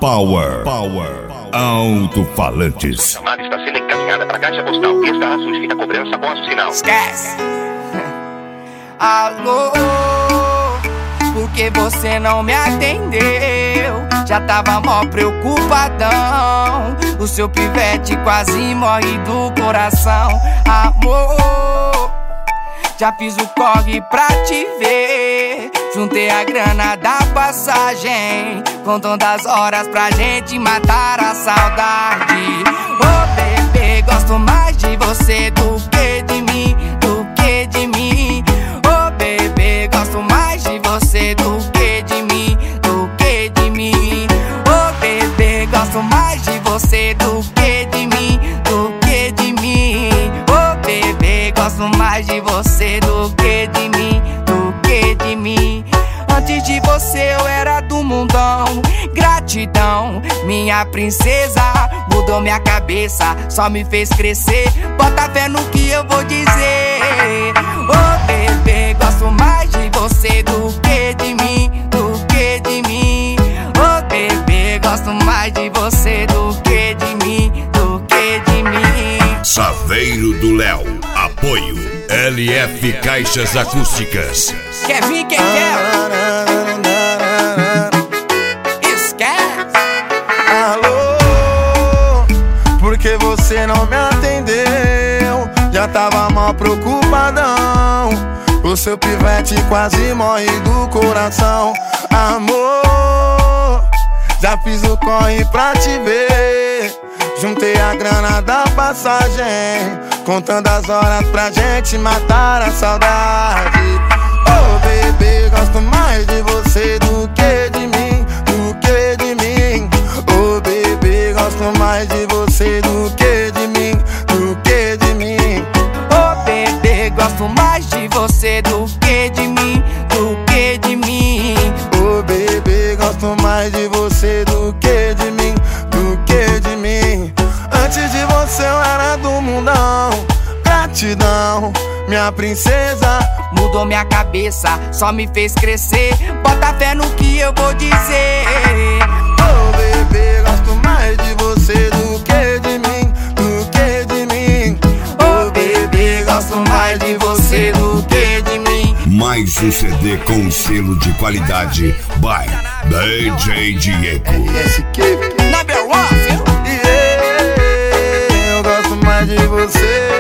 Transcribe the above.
Power. Alto-falantes. A chamada está sendo encaminhada para a caixa postal. Esta solicita cobrança após o sinal. Esquece. Alô, por que você não me atendeu? Já tava mó preocupadão. O seu pivete quase morre do coração. Amor, já fiz o corre pra te ver. Juntei a grana da passagem, contando as horas pra gente matar a saudade. Oh bebê, gosto mais de você do que de mim, do que de mim. Oh bebê, gosto mais de você do que de mim, do que de mim. Oh bebê, gosto mais de você do que de mim, do que de mim. Oh bebê, gosto mais de você do que de mim, do que de mim. Antes de você eu era do mundão. Gratidão, minha princesa, mudou minha cabeça, só me fez crescer. Bota fé no que eu vou dizer. Oh bebê, gosto mais de você do que de mim, do que de mim. Oh bebê, gosto mais de você do que de mim, do que de mim. Saveiro do Léo. Apoio LF Caixas Acústicas. Quer vir quem quer? Esquece. Alô, por que você não me atendeu? Já tava mal preocupadão. O seu pivete quase morre do coração. Amor, já fiz o corre pra te ver. Juntei a grana da passagem, contando as horas pra gente matar a saudade. Oh bebê, gosto mais de você do que de mim, do que de mim. Oh bebê, gosto mais de você do que de mim, do que de mim. Oh bebê, gosto mais de você do que de mim, do que de mim. Oh bebê, gosto mais de você do que de mim, do que de mim. Antes de você eu era do mundão. Gratidão, minha princesa, mudou minha cabeça, só me fez crescer. Bota fé no que eu vou dizer. Oh bebê, gosto mais de você do que de mim, do que de mim. Oh bebê, gosto mais de você do que de mim. Mais um CD com selo de qualidade by DJ Diego. Esse que Number one, viu? eu gosto mais de você.